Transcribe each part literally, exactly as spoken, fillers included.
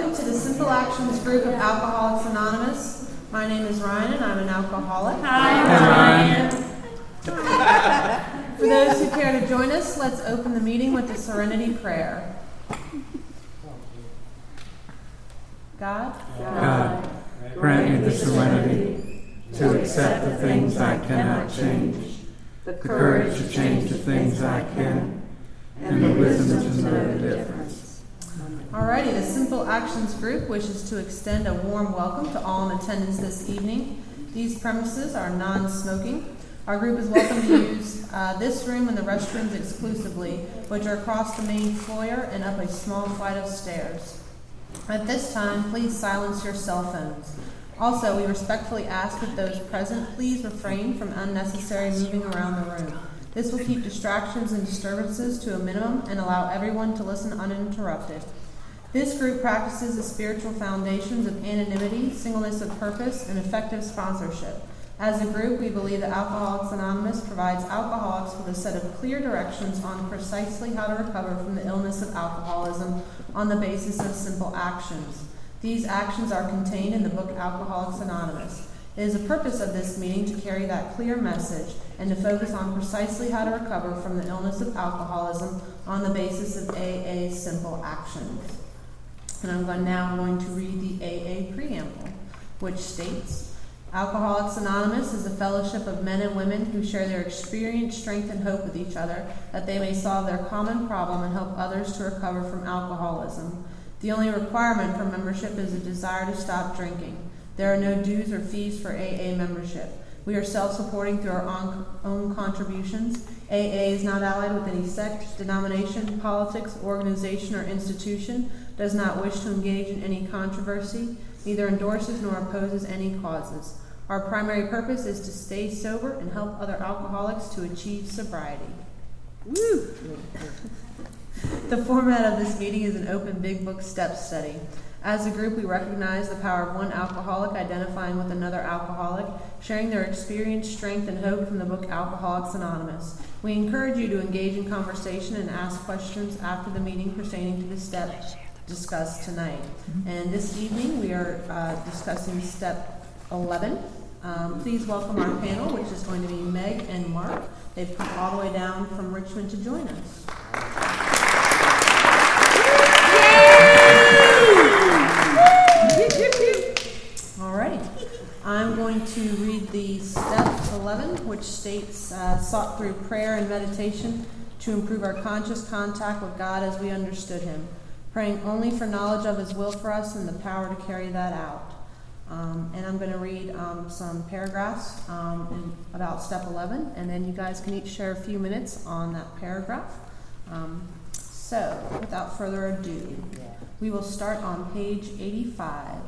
welcome to the Simple Actions group of Alcoholics Anonymous. My name is Ryan and I'm an alcoholic. Hi, Ryan. For those who care to join us, let's open the meeting with the Serenity Prayer. God, God, grant me the serenity to accept the things I cannot change, the courage to change the things I can, and the wisdom to know the difference. Alrighty, the Simple Actions group wishes to extend a warm welcome to all in attendance this evening. These premises are non-smoking. Our group is welcome to use uh, this room and the restrooms exclusively, which are across the main foyer and up a small flight of stairs. At this time, please silence your cell phones. Also, we respectfully ask that those present please refrain from unnecessary moving around the room. This will keep distractions and disturbances to a minimum and allow everyone to listen uninterrupted. This group practices the spiritual foundations of anonymity, singleness of purpose, and effective sponsorship. As a group, we believe that Alcoholics Anonymous provides alcoholics with a set of clear directions on precisely how to recover from the illness of alcoholism on the basis of simple actions. These actions are contained in the book Alcoholics Anonymous. It is the purpose of this meeting to carry that clear message and to focus on precisely how to recover from the illness of alcoholism on the basis of A A's simple actions. And I'm going, now going to read the A A preamble, which states, Alcoholics Anonymous is a fellowship of men and women who share their experience, strength, and hope with each other, that they may solve their common problem and help others to recover from alcoholism. The only requirement for membership is a desire to stop drinking. There are no dues or fees for A A membership. We are self-supporting through our own contributions. A A is not allied with any sect, denomination, politics, organization, or institution, does not wish to engage in any controversy, neither endorses nor opposes any causes. Our primary purpose is to stay sober and help other alcoholics to achieve sobriety. Woo! The format of this meeting is an open big book step study. As a group, we recognize the power of one alcoholic identifying with another alcoholic, sharing their experience, strength, and hope from the book Alcoholics Anonymous. We encourage you to engage in conversation and ask questions after the meeting pertaining to the steps discussed tonight. And this evening, we are uh, discussing step eleven. Um, please welcome our panel, which is going to be Meg and Mark. They've come all the way down from Richmond to join us. All right. I'm going to read the step eleven, which states, uh, sought through prayer and meditation to improve our conscious contact with God as we understood Him, praying only for knowledge of His will for us and the power to carry that out. Um, and I'm going to read um, some paragraphs um, in, about step eleven, and then you guys can each share a few minutes on that paragraph. Um, so, without further ado, we will start on page eighty-five.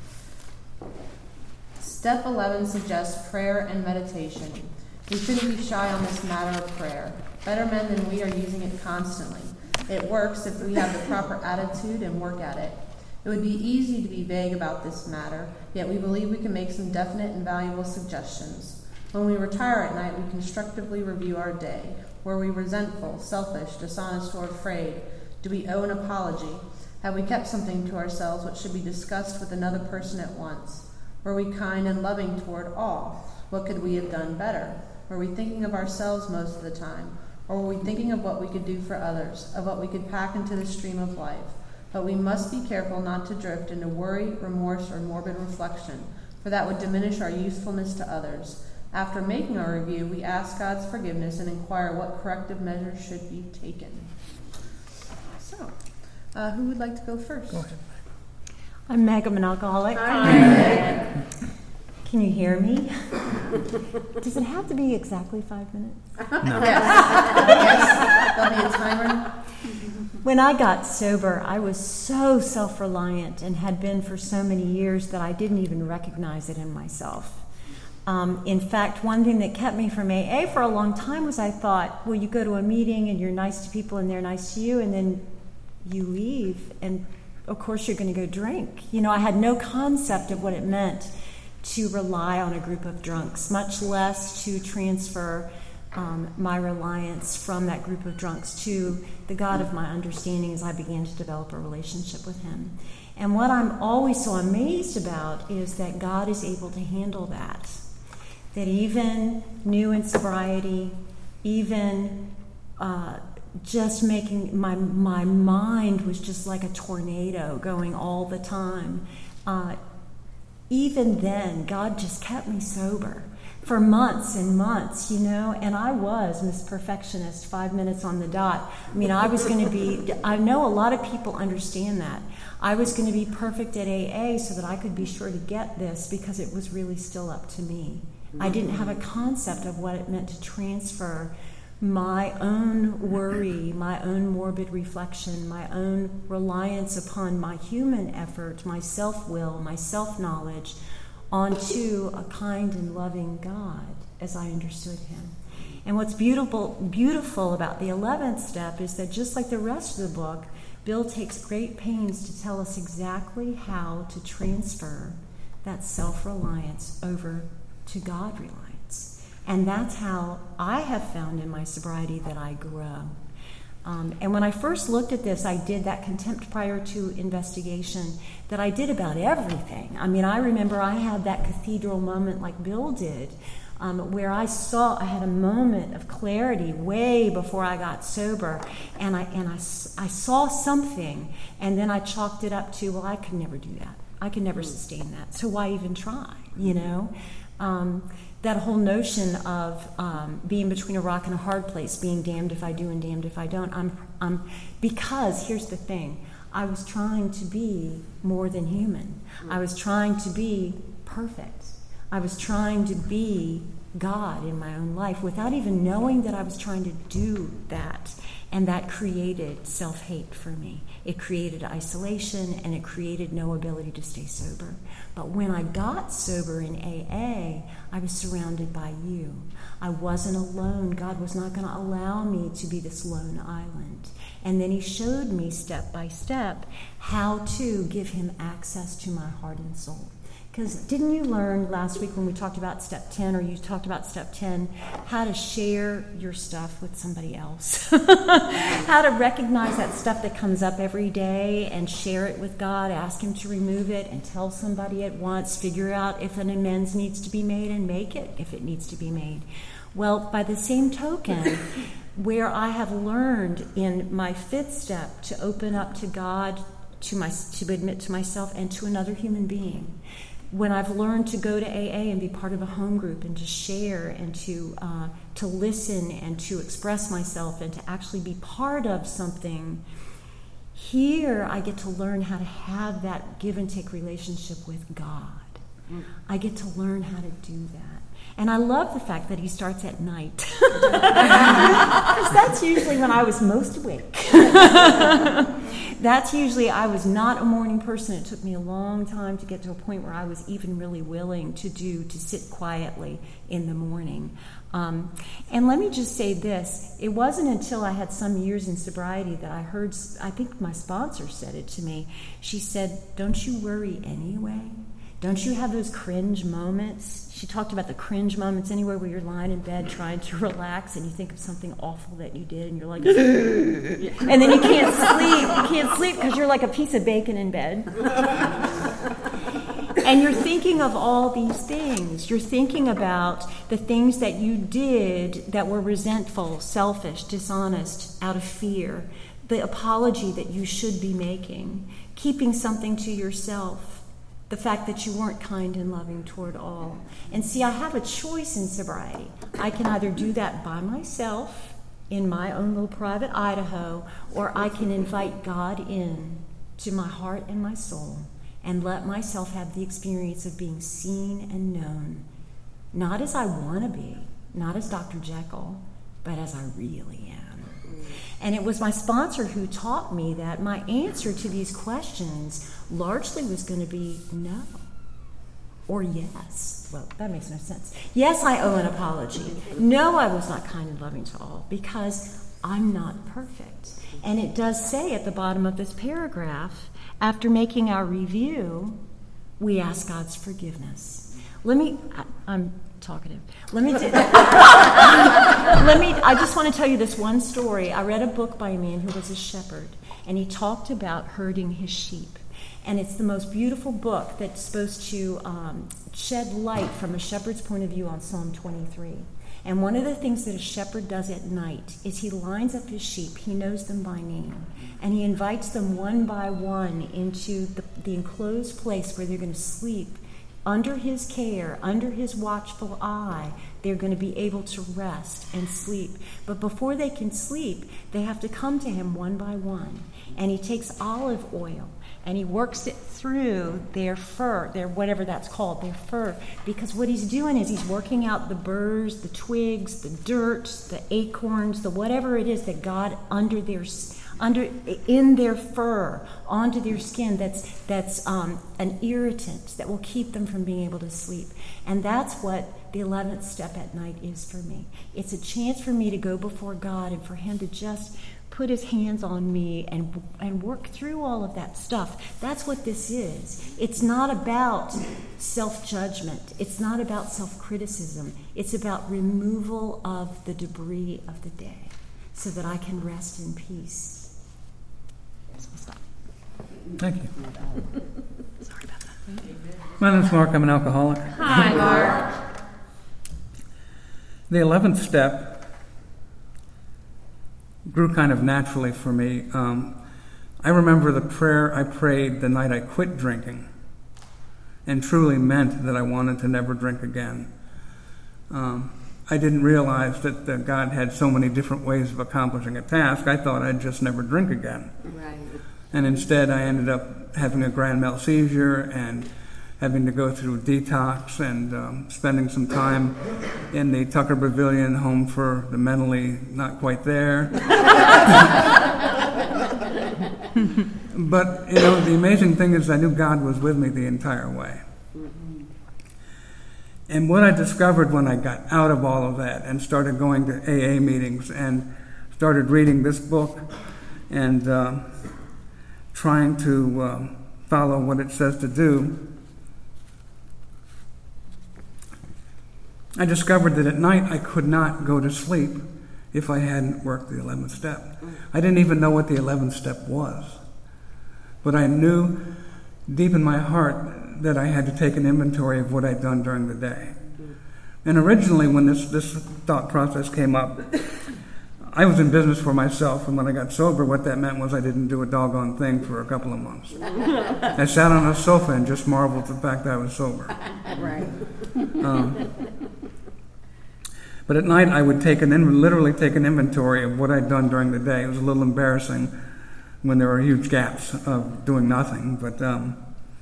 Step eleven suggests prayer and meditation. We shouldn't be shy on this matter of prayer. Better men than we are using it constantly. It works if we have the proper attitude and work at it. It would be easy to be vague about this matter, yet we believe we can make some definite and valuable suggestions. When we retire at night, we constructively review our day. Were we resentful, selfish, dishonest, or afraid? Do we owe an apology? Have we kept something to ourselves which should be discussed with another person at once? Were we kind and loving toward all? What could we have done better? Were we thinking of ourselves most of the time? Or were we thinking of what we could do for others, of what we could pack into the stream of life? But we must be careful not to drift into worry, remorse, or morbid reflection, for that would diminish our usefulness to others. After making our review, we ask God's forgiveness and inquire what corrective measures should be taken. So, uh, who would like to go first? Go ahead. I'm Meg, I'm an alcoholic. Hi, Meg. Can you hear me? Does it have to be exactly five minutes? No. Yes. Yes. There'll be a timer. When I got sober, I was so self-reliant and had been for so many years that I didn't even recognize it in myself. Um, in fact, one thing that kept me from A A for a long time was I thought, well, you go to a meeting and you're nice to people and they're nice to you, and then you leave and of course you're going to go drink. You know, I had no concept of what it meant to rely on a group of drunks, much less to transfer um, my reliance from that group of drunks to the God of my understanding as I began to develop a relationship with him. And what I'm always so amazed about is that God is able to handle that. That even new in sobriety, even uh, just making my my mind was just like a tornado going all the time. Uh, even then, God just kept me sober for months and months, you know, and I was Miss Perfectionist, five minutes on the dot. I mean, I was going to be, I know a lot of people understand that. I was going to be perfect at A A so that I could be sure to get this because it was really still up to me. I didn't have a concept of what it meant to transfer my own worry, my own morbid reflection, my own reliance upon my human effort, my self-will, my self-knowledge, onto a kind and loving God as I understood him. And what's beautiful, beautiful about the eleventh step is that just like the rest of the book, Bill takes great pains to tell us exactly how to transfer that self-reliance over to God reliance. And that's how I have found in my sobriety that I grow. Um, and when I first looked at this, I did that contempt prior to investigation that I did about everything. I mean, I remember I had that cathedral moment like Bill did, um, where I saw, I had a moment of clarity way before I got sober, and I and I, I saw something, and then I chalked it up to, well, I could never do that. I could never sustain that, so why even try, you know? Um, that whole notion of um, being between a rock and a hard place, being damned if I do and damned if I don't, I'm, I'm, because here's the thing, I was trying to be more than human. I was trying to be perfect. I was trying to be God in my own life without even knowing that I was trying to do that. And that created self-hate for me. It created isolation, and it created no ability to stay sober. But when I got sober in A A, I was surrounded by you. I wasn't alone. God was not going to allow me to be this lone island. And then he showed me step by step how to give him access to my heart and soul. Because didn't you learn last week when we talked about step ten, or you talked about step ten, how to share your stuff with somebody else? How to recognize that stuff that comes up every day and share it with God, ask him to remove it and tell somebody at once, figure out if an amends needs to be made and make it if it needs to be made. Well, by the same token, where I have learned in my fifth step to open up to God, to my, to admit to myself and to another human being, when I've learned to go to A A and be part of a home group and to share and to uh, to listen and to express myself and to actually be part of something, here I get to learn how to have that give and take relationship with God. Mm. I get to learn how to do that. And I love the fact that he starts at night. Because that's usually when I was most awake. That's usually, I was not a morning person. It took me a long time to get to a point where I was even really willing to do, to sit quietly in the morning. Um, and let me just say this. It wasn't until I had some years in sobriety that I heard, I think my sponsor said it to me. She said, don't you worry anyway? Don't you have those cringe moments? She talked about the cringe moments anywhere where you're lying in bed trying to relax and you think of something awful that you did and you're like, and then you can't sleep. You can't sleep because you're like a piece of bacon in bed. And you're thinking of all these things. You're thinking about the things that you did that were resentful, selfish, dishonest, out of fear, the apology that you should be making, keeping something to yourself. The fact that you weren't kind and loving toward all. And see, I have a choice in sobriety. I can either do that by myself in my own little private Idaho, or I can invite God in to my heart and my soul and let myself have the experience of being seen and known, not as I want to be, not as Doctor Jekyll, but as I really am. And it was my sponsor who taught me that my answer to these questions largely was going to be no or yes. Well, that makes no sense. Yes, I owe an apology. No, I was not kind and loving to all because I'm not perfect. And it does say at the bottom of this paragraph, after making our review, we ask God's forgiveness. Let me, I, I'm talkative. Let me, do, let me, I just want to tell you this one story. I read a book by a man who was a shepherd, and he talked about herding his sheep. And it's the most beautiful book that's supposed to um, shed light from a shepherd's point of view on Psalm twenty-three. And one of the things that a shepherd does at night is he lines up his sheep. He knows them by name. And he invites them one by one into the, the enclosed place where they're going to sleep. Under his care, under his watchful eye, they're going to be able to rest and sleep. But before they can sleep, they have to come to him one by one. And he takes olive oil and he works it through their fur, their whatever that's called, their fur. Because what he's doing is he's working out the burrs, the twigs, the dirt, the acorns, the whatever it is that God under their under in their fur, onto their skin, that's that's um, an irritant that will keep them from being able to sleep. And that's what the eleventh step at night is for me. It's a chance for me to go before God and for him to just put his hands on me and and work through all of that stuff. That's what this is. It's not about self-judgment. It's not about self-criticism. It's about removal of the debris of the day so that I can rest in peace. So we'll stop. Thank you. Sorry about that. My name's Mark. I'm an alcoholic. Hi, Mark. The eleventh step grew kind of naturally for me. Um, I remember the prayer I prayed the night I quit drinking and truly meant that I wanted to never drink again. Um, I didn't realize that, that God had so many different ways of accomplishing a task. I thought I'd just never drink again. Right. And instead I ended up having a grand mal seizure and having to go through detox and um, spending some time in the Tucker Pavilion home for the mentally not quite there. But, you know, the amazing thing is I knew God was with me the entire way. Mm-hmm. And what I discovered when I got out of all of that and started going to A A meetings and started reading this book and uh, trying to uh, follow what it says to do, I discovered that at night I could not go to sleep if I hadn't worked the eleventh step. I didn't even know what the eleventh step was. But I knew deep in my heart that I had to take an inventory of what I'd done during the day. And originally when this, this thought process came up, I was in business for myself, and when I got sober, what that meant was I didn't do a doggone thing for a couple of months. I sat on a sofa and just marveled at the fact that I was sober. Right. Um, But at night, I would take an literally take an inventory of what I'd done during the day. It was a little embarrassing when there were huge gaps of doing nothing. But um,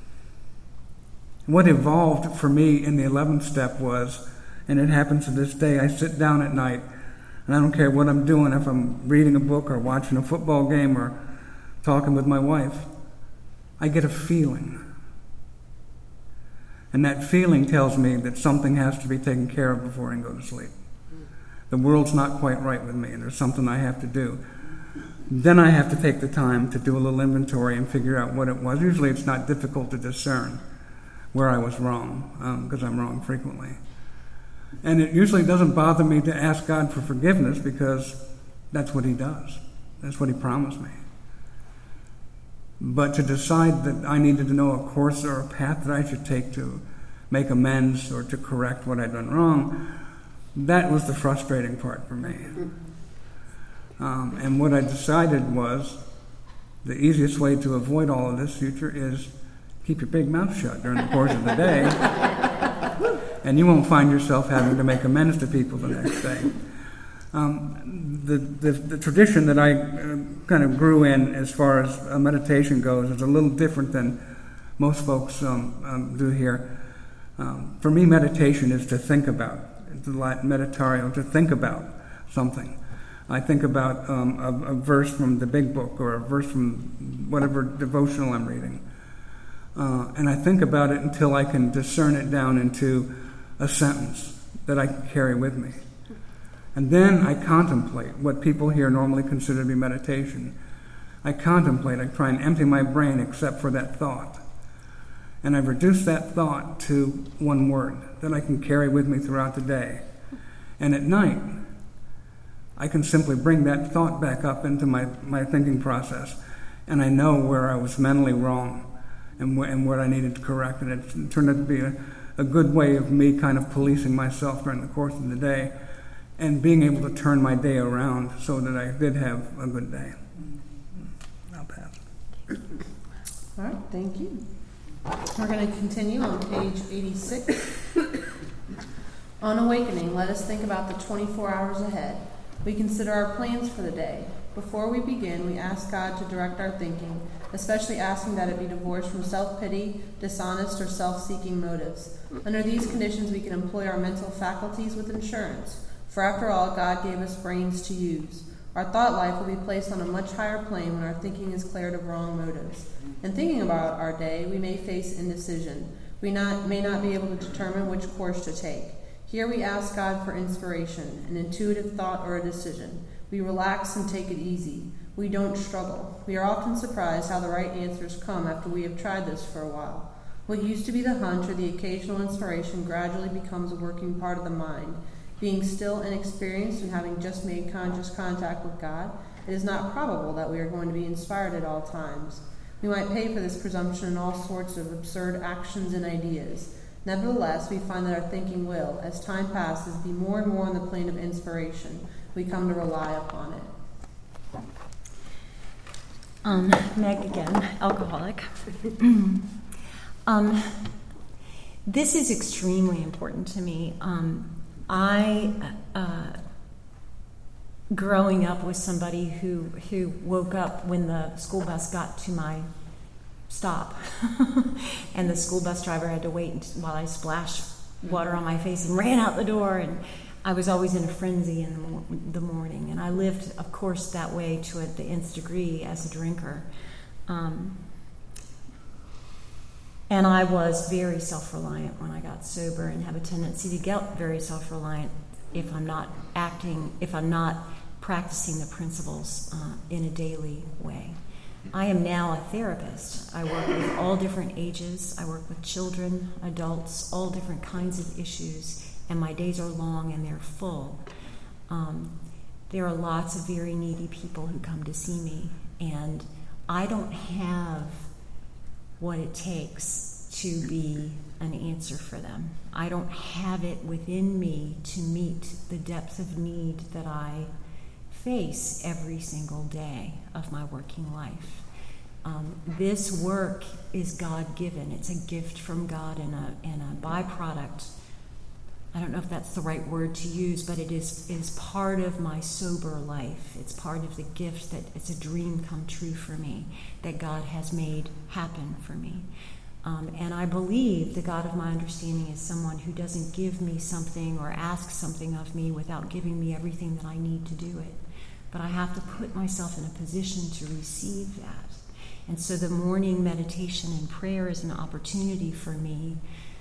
what evolved for me in the eleventh step was, and it happens to this day, I sit down at night, and I don't care what I'm doing, if I'm reading a book or watching a football game or talking with my wife, I get a feeling. And that feeling tells me that something has to be taken care of before I can go to sleep. The world's not quite right with me, and there's something I have to do. Then I have to take the time to do a little inventory and figure out what it was. Usually it's not difficult to discern where I was wrong, because um, I'm wrong frequently. And it usually doesn't bother me to ask God for forgiveness, because that's what he does. That's what he promised me. But to decide that I needed to know a course or a path that I should take to make amends or to correct what I'd done wrong, that was the frustrating part for me. Um, and what I decided was the easiest way to avoid all of this future is keep your big mouth shut during the course of the day, and you won't find yourself having to make amends to people the next day. Um, the, the, the tradition that I uh, kind of grew in as far as uh, meditation goes is a little different than most folks um, um, do here. Um, for me, meditation is to think about, the Latin meditario, to think about something. I think about um, a, a verse from the Big Book or a verse from whatever devotional I'm reading. Uh, and I think about it until I can discern it down into a sentence that I can carry with me. And then I contemplate what people here normally consider to be meditation. I contemplate, I try and empty my brain except for that thought. And I've reduced that thought to one word that I can carry with me throughout the day. And at night, I can simply bring that thought back up into my, my thinking process. And I know where I was mentally wrong and, wh- and what I needed to correct. And it turned out to be a, a good way of me kind of policing myself during the course of the day and being able to turn my day around so that I did have a good day. I'll pass. All right, thank you. We're going to continue on page eighty-six. On awakening, let us think about the twenty-four hours ahead. We consider our plans for the day. Before we begin, we ask God to direct our thinking, especially asking that it be divorced from self-pity, dishonest, or self-seeking motives. Under these conditions, we can employ our mental faculties with insurance, for after all, God gave us brains to use. Our thought life will be placed on a much higher plane when our thinking is cleared of wrong motives. In thinking about our day, we may face indecision. We not, may not be able to determine which course to take. Here we ask God for inspiration, an intuitive thought or a decision. We relax and take it easy. We don't struggle. We are often surprised how the right answers come after we have tried this for a while. What used to be the hunch or the occasional inspiration gradually becomes a working part of the mind. Being still inexperienced and having just made conscious contact with God, it is not probable that we are going to be inspired at all times. We might pay for this presumption in all sorts of absurd actions and ideas. Nevertheless, we find that our thinking will, as time passes, be more and more on the plane of inspiration. We come to rely upon it. Um, Meg again, alcoholic. um, this is extremely important to me. Um, I, uh, growing up with somebody who, who woke up when the school bus got to my stop, and the school bus driver had to wait while I splashed water on my face and ran out the door, and I was always in a frenzy in the, mo- the morning, and I lived, of course, that way to a, the nth degree as a drinker. Um, and I was very self-reliant when I got sober, and have a tendency to get very self-reliant if I'm not acting, if I'm not practicing the principles uh, in a daily way. I am now a therapist. I work with all different ages. I work with children, adults, all different kinds of issues, and my days are long and they're full. Um, there are lots of very needy people who come to see me, and I don't have what it takes to be an answer for them. I don't have it within me to meet the depth of need that I face every single day of my working life. Um, this work is God-given. It's a gift from God and a, and a byproduct. I don't know if that's the right word to use, but it is, is part of my sober life. It's part of the gift that it's a dream come true for me, that God has made happen for me. Um, and I believe the God of my understanding is someone who doesn't give me something or ask something of me without giving me everything that I need to do it. But I have to put myself in a position to receive that. And so the morning meditation and prayer is an opportunity for me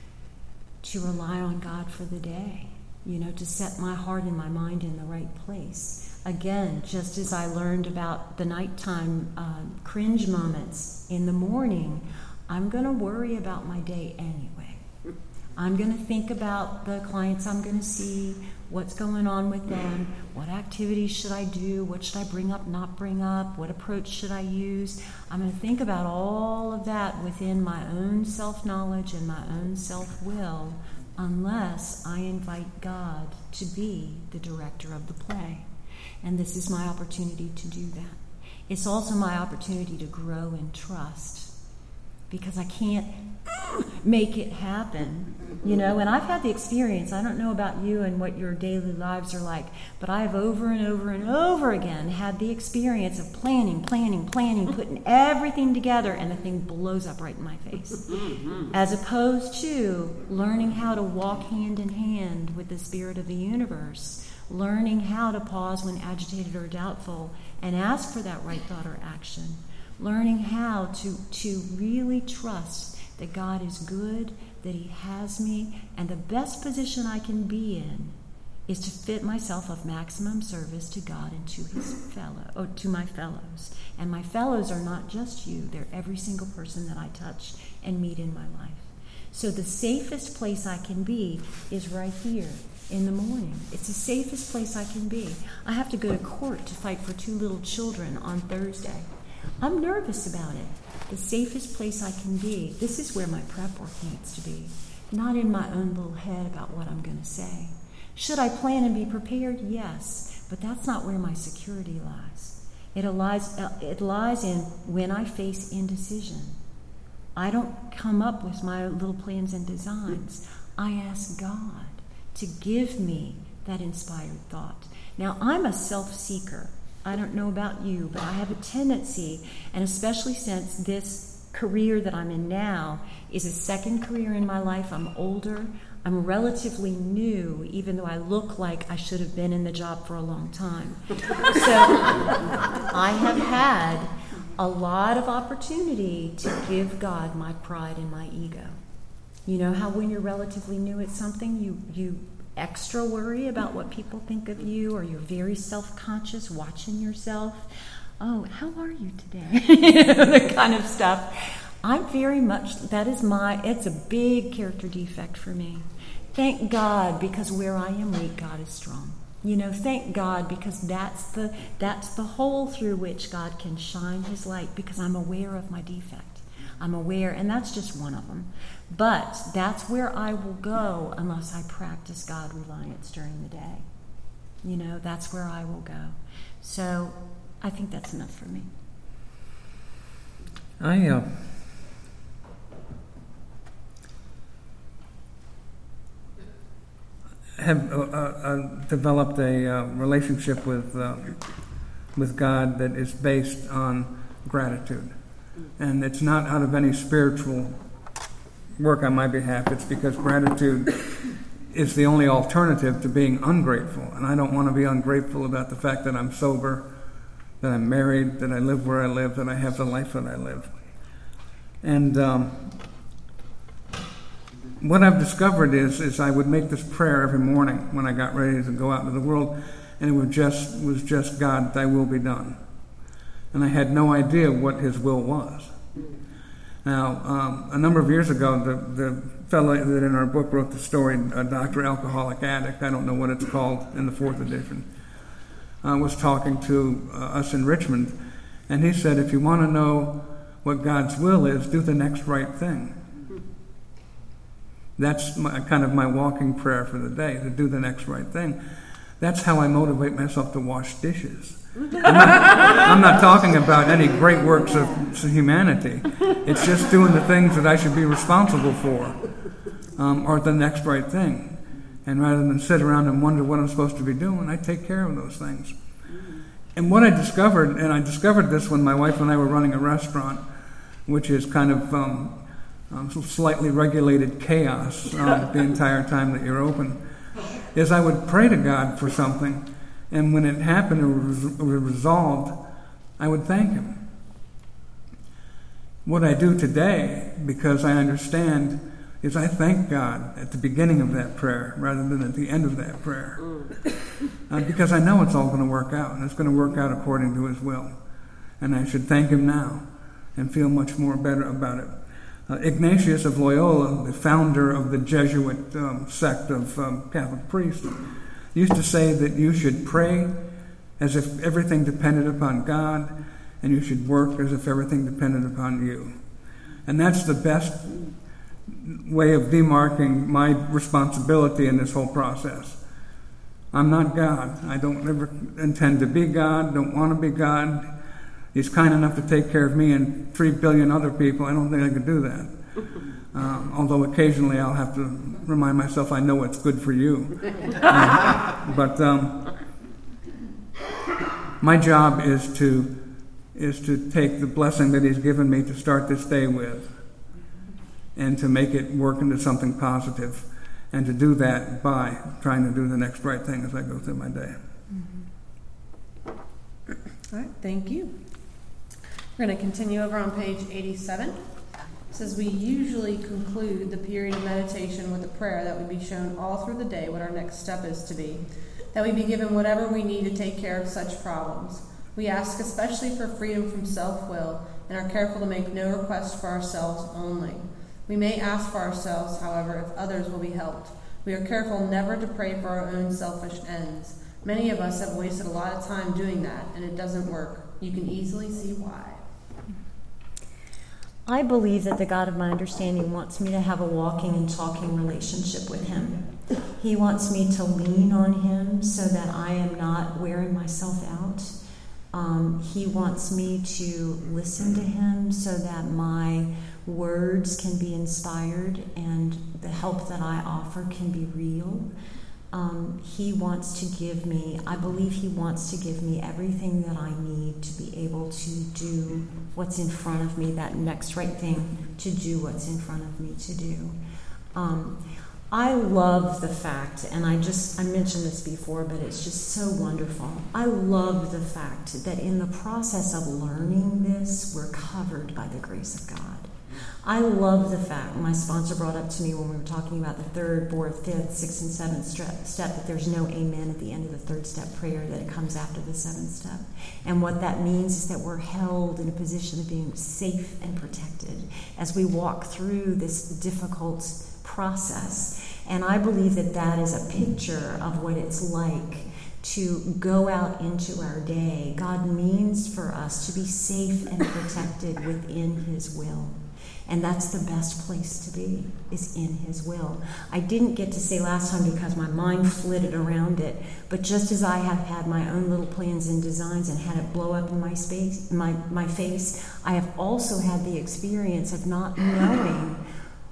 to rely on God for the day, you know, to set my heart and my mind in the right place. Again, just as I learned about the nighttime uh, cringe moments in the morning, I'm going to worry about my day anyway. I'm going to think about the clients I'm going to see, what's going on with them, what activities should I do, what should I bring up, not bring up, what approach should I use. I'm going to think about all of that within my own self-knowledge and my own self-will, unless I invite God to be the director of the play. And this is my opportunity to do that. It's also my opportunity to grow in trust, because I can't make it happen, you know, and I've had the experience. I don't know about you and what your daily lives are like, but I've over and over and over again had the experience of planning, planning, planning, putting everything together, and the thing blows up right in my face. As opposed to learning how to walk hand in hand with the spirit of the universe, learning how to pause when agitated or doubtful and ask for that right thought or action. Learning how to, to really trust that God is good, that He has me, and the best position I can be in is to fit myself of maximum service to God and to his fellow, or to my fellows. And my fellows are not just you, they're every single person that I touch and meet in my life. So the safest place I can be is right here in the morning. It's the safest place I can be. I have to go to court to fight for two little children on Thursday. I'm nervous about it. The safest place I can be, this is where my prep work needs to be, not in my own little head about what I'm going to say. Should I plan and be prepared? Yes, but that's not where my security lies. It lies, it lies in when I face indecision. I don't come up with my little plans and designs. I ask God to give me that inspired thought. Now, I'm a self-seeker. I don't know about you, but I have a tendency, and especially since this career that I'm in now is a second career in my life, I'm older, I'm relatively new, even though I look like I should have been in the job for a long time. So I have had a lot of opportunity to give God my pride and my ego. You know how when you're relatively new at something, you, you extra worry about what people think of you, or you're very self-conscious watching yourself. Oh, how are you today? You know, that kind of stuff. I'm very much, that is my, it's a big character defect for me. Thank God, because where I am weak, God is strong. You know, thank God, because that's the that's the hole through which God can shine his light, because I'm aware of my defect. I'm aware, and that's just one of them. But that's where I will go unless I practice God reliance during the day. You know, that's where I will go. So I think that's enough for me. I uh, have uh, uh, developed a uh, relationship with uh, with God that is based on gratitude. And it's not out of any spiritual work on my behalf. It's because gratitude is the only alternative to being ungrateful. And I don't want to be ungrateful about the fact that I'm sober, that I'm married, that I live where I live, that I have the life that I live. And um, what I've discovered is, is I would make this prayer every morning when I got ready to go out into the world, and it would just was just, God, thy will be done. And I had no idea what his will was. Now, um, a number of years ago, the, the fellow that in our book wrote the story, uh, Doctor Alcoholic Addict, I don't know what it's called in the fourth edition, uh, was talking to uh, us in Richmond, and he said, if you want to know what God's will is, do the next right thing. That's my, kind of my walking prayer for the day, to do the next right thing. That's how I motivate myself to wash dishes. I'm not, I'm not talking about any great works of humanity. It's just doing the things that I should be responsible for, um, or the next right thing. And rather than sit around and wonder what I'm supposed to be doing, I take care of those things. And what I discovered, and I discovered this when my wife and I were running a restaurant, which is kind of um, um, slightly regulated chaos um, the entire time that you're open, is I would pray to God for something, and when it happened or was resolved, I would thank him. What I do today, because I understand, is I thank God at the beginning of that prayer rather than at the end of that prayer. Uh, because I know it's all going to work out, and it's going to work out according to his will. And I should thank him now and feel much more better about it. Uh, Ignatius of Loyola, the founder of the Jesuit um, sect of um, Catholic priests, used to say that you should pray as if everything depended upon God, and you should work as if everything depended upon you. And that's the best way of demarking my responsibility in this whole process. I'm not God. I don't ever intend to be God, don't want to be God. He's kind enough to take care of me and three billion other people. I don't think I could do that. Um, although occasionally I'll have to remind myself I know what's good for you. Uh, but um, my job is to is to take the blessing that he's given me to start this day with and to make it work into something positive, and to do that by trying to do the next right thing as I go through my day. Mm-hmm. All right, thank you. We're going to continue over on page eighty-seven. It as we usually conclude the period of meditation with a prayer that we be shown all through the day what our next step is to be, that we be given whatever we need to take care of such problems. We ask especially for freedom from self-will and are careful to make no request for ourselves only. We may ask for ourselves, however, if others will be helped. We are careful never to pray for our own selfish ends. Many of us have wasted a lot of time doing that, and it doesn't work. You can easily see why. I believe that the God of my understanding wants me to have a walking and talking relationship with him. He wants me to lean on him so that I am not wearing myself out. Um, he wants me to listen to him so that my words can be inspired and the help that I offer can be real. Um, he wants to give me, I believe he wants to give me everything that I need to be able to do what's in front of me, that next right thing, to do what's in front of me to do. Um, I love the fact, and I just, I mentioned this before, but it's just so wonderful. I love the fact that in the process of learning this, we're covered by the grace of God. I love the fact, my sponsor brought up to me when we were talking about the third, fourth, fifth, sixth, and seventh step, that there's no amen at the end of the third step prayer, that it comes after the seventh step. And what that means is that we're held in a position of being safe and protected as we walk through this difficult process. And I believe that that is a picture of what it's like to go out into our day. God means for us to be safe and protected within his will. And that's the best place to be, is in his will. I didn't get to say last time because my mind flitted around it, but just as I have had my own little plans and designs and had it blow up in my space, my, my face, I have also had the experience of not knowing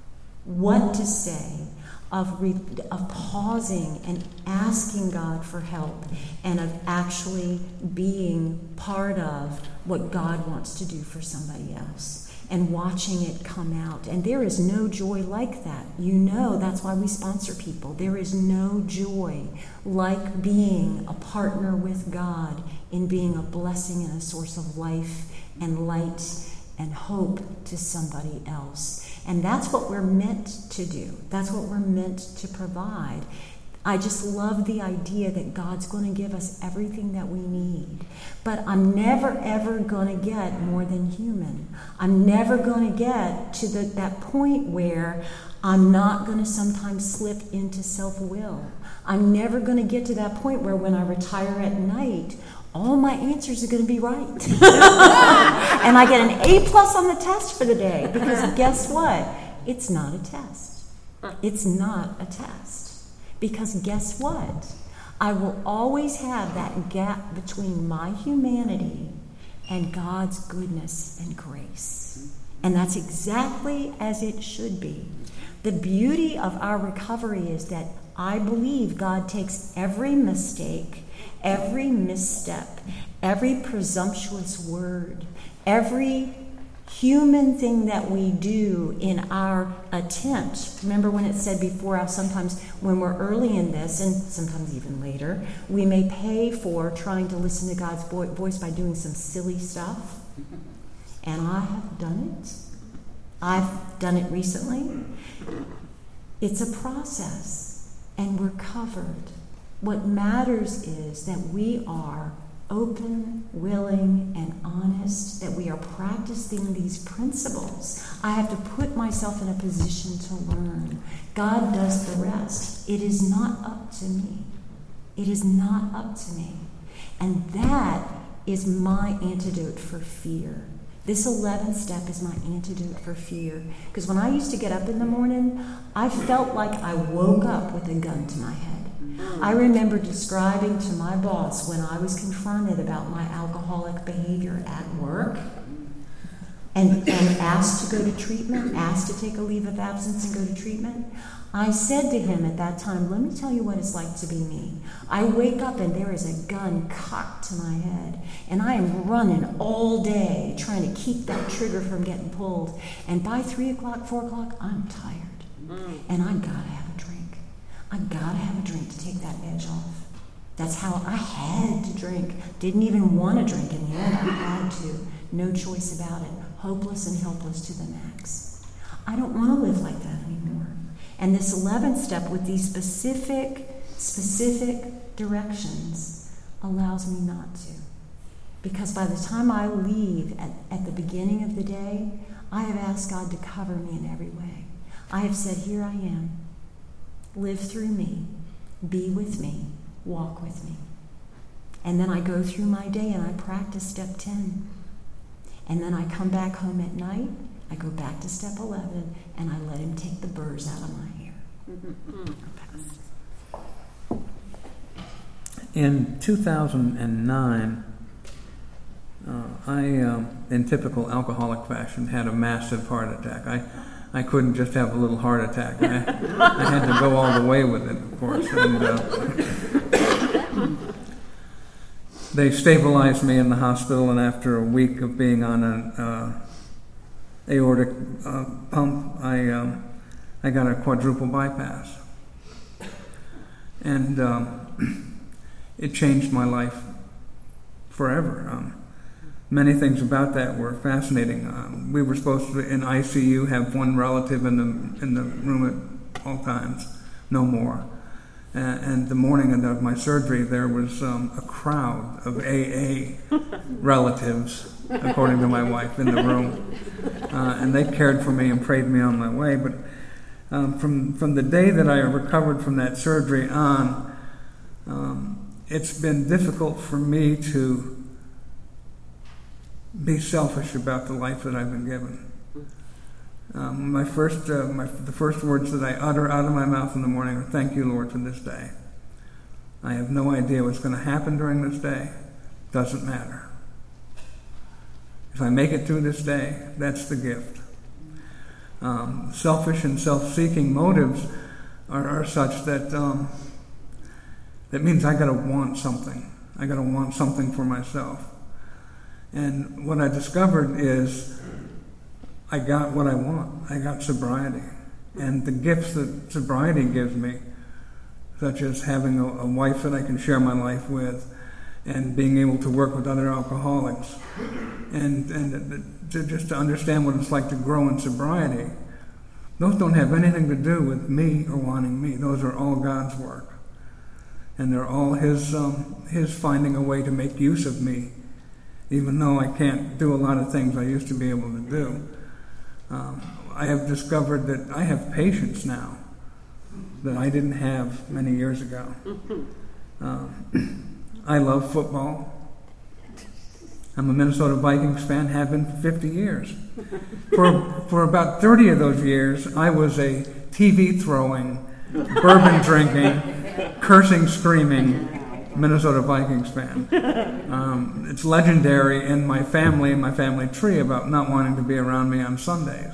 what to say, of re, of pausing and asking God for help, and of actually being part of what God wants to do for somebody else, and watching it come out. And there is no joy like that. You know, that's why we sponsor people. There is no joy like being a partner with God in being a blessing and a source of life and light and hope to somebody else. And that's what we're meant to do. That's what we're meant to provide. I just love the idea that God's going to give us everything that we need. But I'm never, ever going to get more than human. I'm never going to get to the, that point where I'm not going to sometimes slip into self-will. I'm never going to get to that point where when I retire at night, all my answers are going to be right. And I get an A plus on the test for the day. Because guess what? It's not a test. It's not a test. Because guess what? I will always have that gap between my humanity and God's goodness and grace. And that's exactly as it should be. The beauty of our recovery is that I believe God takes every mistake, every misstep, every presumptuous word, every human thing that we do in our attempt. Remember when it said before, how sometimes when we're early in this, and sometimes even later, we may pay for trying to listen to God's voice by doing some silly stuff. And I have done it. I've done it recently. It's a process, and we're covered. What matters is that we are open, willing, and honest, that we are practicing these principles. I have to put myself in a position to learn. God does the rest. It is not up to me. It is not up to me. And that is my antidote for fear. This eleventh step is my antidote for fear. Because when I used to get up in the morning, I felt like I woke up with a gun to my head. I remember describing to my boss when I was confronted about my alcoholic behavior at work and, and asked to go to treatment, asked to take a leave of absence and go to treatment. I said to him at that time, let me tell you what it's like to be me. I wake up and there is a gun cocked to my head, and I am running all day trying to keep that trigger from getting pulled. And by three o'clock, four o'clock, I'm tired. And I gotta have a drink. I gotta have a drink to take that edge off. That's how I had to drink. Didn't even want to drink in the end. I had to. No choice about it. Hopeless and helpless to the max. I don't want to live like that anymore. And this eleventh step with these specific, specific directions allows me not to. Because by the time I leave at, at the beginning of the day, I have asked God to cover me in every way. I have said, here I am. Live through me. Be with me. Walk with me. And then I go through my day and I practice step ten. And then I come back home at night, I go back to step eleven, and I let him take the burrs out of my hair. In two thousand nine, uh, I, uh, in typical alcoholic fashion, had a massive heart attack. I, I couldn't just have a little heart attack. I, I had to go all the way with it, of course. And uh, they stabilized me in the hospital, and after a week of being on an uh, aortic uh, pump, I um, I got a quadruple bypass, and um, it changed my life forever. Um, many things about that were fascinating. Um, we were supposed to, in I C U, have one relative in the in the room at all times, no more. Uh, and the morning of my surgery, there was um, a crowd of A A relatives, according to my wife, in the room. Uh, and they cared for me and prayed me on my way. But um, from, from the day that I recovered from that surgery on, um, it's been difficult for me to be selfish about the life that I've been given. Um, my first, uh, my, the first words that I utter out of my mouth in the morning are, thank you, Lord, for this day. I have no idea what's going to happen during this day. Doesn't matter. If I make it through this day, that's the gift. Um, selfish and self-seeking motives are, are such that um, that means I got to want something. I got to want something for myself. And what I discovered is I got what I want. I got sobriety. And the gifts that sobriety gives me, such as having a, a wife that I can share my life with, and being able to work with other alcoholics, and, and to, just to understand what it's like to grow in sobriety, those don't have anything to do with me or wanting me. Those are all God's work. And they're all His, um, His finding a way to make use of me, even though I can't do a lot of things I used to be able to do. Um, I have discovered that I have patience now that I didn't have many years ago. Um, I love football. I'm a Minnesota Vikings fan, have been for fifty years. For, for about thirty of those years, I was a T V throwing, bourbon drinking, cursing, screaming Minnesota Vikings fan. Um, it's legendary in my family, in my family tree, about not wanting to be around me on Sundays.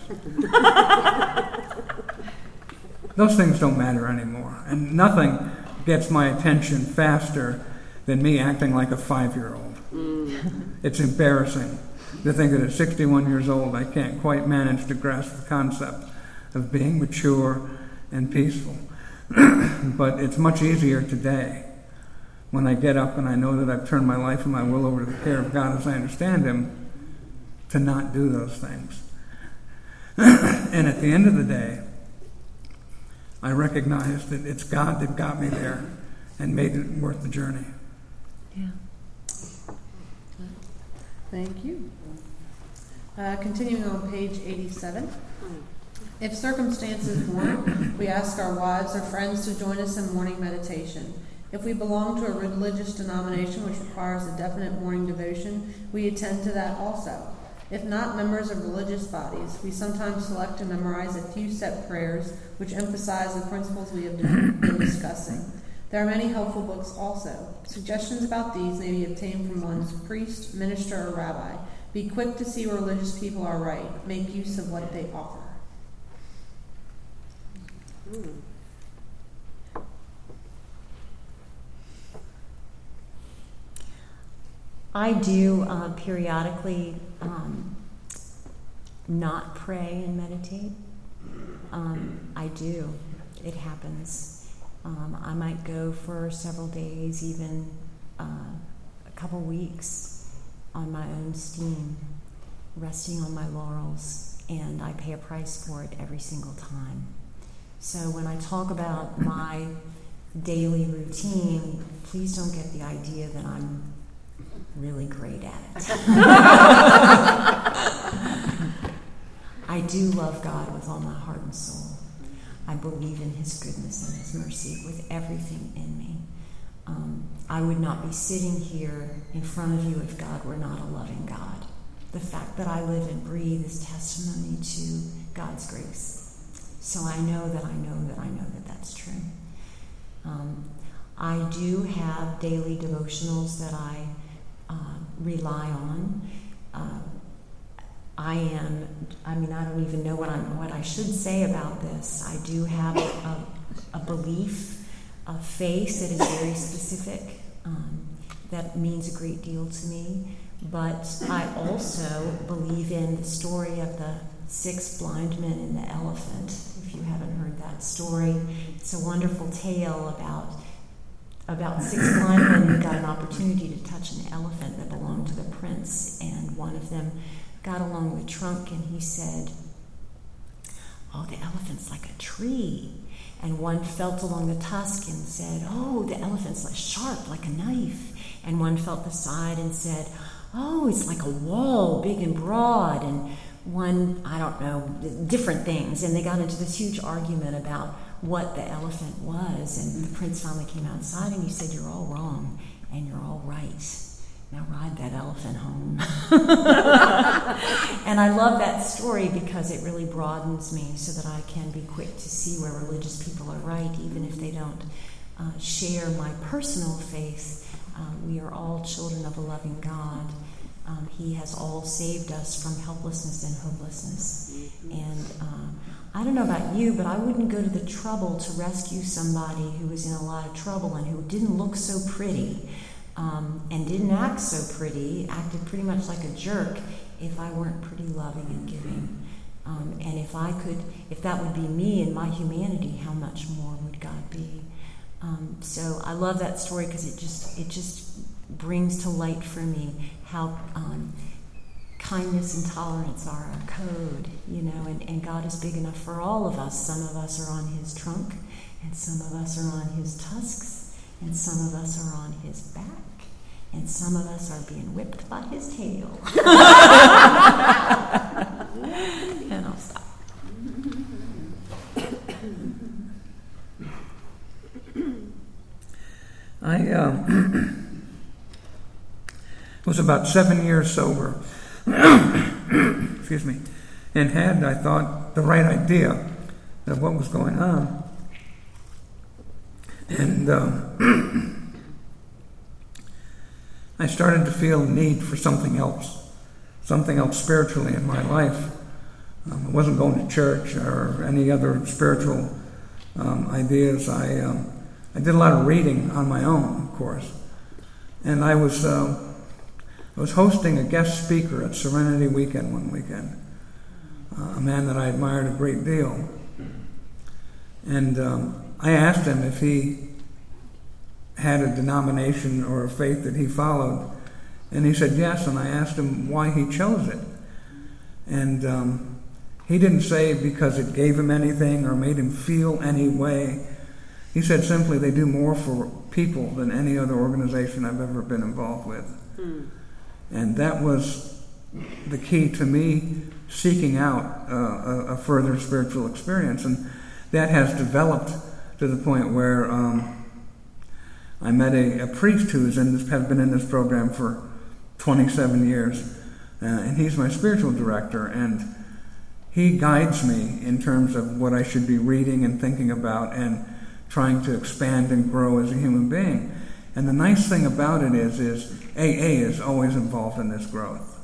Those things don't matter anymore. And nothing gets my attention faster than me acting like a five-year-old. Mm. It's embarrassing to think that at sixty-one years old I can't quite manage to grasp the concept of being mature and peaceful. But it's much easier today when I get up and I know that I've turned my life and my will over to the care of God as I understand Him, to not do those things. And at the end of the day, I recognize that it's God that got me there and made it worth the journey. Yeah. Thank you. Uh, continuing on page eighty-seven. If circumstances warrant, we ask our wives or friends to join us in morning meditation. If we belong to a religious denomination which requires a definite morning devotion, we attend to that also. If not members of religious bodies, we sometimes select to memorize a few set prayers which emphasize the principles we have been discussing. There are many helpful books also. Suggestions about these may be obtained from one's priest, minister, or rabbi. Be quick to see where religious people are right. Make use of what they offer. Mm. I do uh, periodically um, not pray and meditate. Um, I do. It happens. Um, I might go for several days, even uh, a couple weeks on my own steam, resting on my laurels and I pay a price for it every single time. So when I talk about my daily routine, please don't get the idea that I'm really great at it. I do love God with all my heart and soul. I believe in His goodness and His mercy with everything in me. Um, I would not be sitting here in front of you if God were not a loving God. The fact that I live and breathe is testimony to God's grace. So I know that I know that I know that that's true. Um, I do have daily devotionals that I uh, rely on. Uh, I am, I mean, I don't even know what I'm, what I should say about this. I do have a, a belief, a faith that is very specific, um, that means a great deal to me. But I also believe in the story of the six blind men and the elephant. If you haven't heard that story, it's a wonderful tale about about six blind men who got an opportunity to touch an elephant that belonged to the prince, and one of them got along the trunk and he said, "Oh, the elephant's like a tree." And one felt along the tusk and said, "Oh, the elephant's like sharp, like a knife." And one felt the side and said, "Oh, it's like a wall, big and broad." And one, I don't know, different things. And they got into this huge argument about what the elephant was. And the prince finally came outside and he said, "You're all wrong and you're all right. Now ride that elephant home." And I love that story because it really broadens me so that I can be quick to see where religious people are right, even if they don't uh, share my personal faith. Uh, we are all children of a loving God. Um, he has all saved us from helplessness and hopelessness. And uh, I don't know about you, but I wouldn't go to the trouble to rescue somebody who was in a lot of trouble and who didn't look so pretty. Um, and didn't act so pretty, acted pretty much like a jerk, if I weren't pretty loving and giving. Um, and if I could, if that would be me and my humanity, how much more would God be? Um, so I love that story because it just it just brings to light for me how um, kindness and tolerance are our code, you know, and, and God is big enough for all of us. Some of us are on His trunk, and some of us are on His tusks, and some of us are on His back. And some of us are being whipped by His tail. And I'll stop. I um, was about seven years sober, excuse me, and had, I thought, the right idea of what was going on. And um, I started to feel a need for something else, something else spiritually in my life. Um, I wasn't going to church or any other spiritual um, ideas. I um, I did a lot of reading on my own, of course, and I was uh, I was hosting a guest speaker at Serenity Weekend one weekend, uh, a man that I admired a great deal, and um, I asked him if he had a denomination or a faith that he followed, and he said yes, and I asked him why he chose it, and um, he didn't say because it gave him anything or made him feel any way. He said simply they do more for people than any other organization I've ever been involved with. Hmm. And that was the key to me seeking out uh, a, a further spiritual experience, and that has developed to the point where um, I met a, a priest who's in this, has been in this program for twenty-seven years, uh, and he's my spiritual director, and he guides me in terms of what I should be reading and thinking about and trying to expand and grow as a human being. And the nice thing about it is, is A A is always involved in this growth.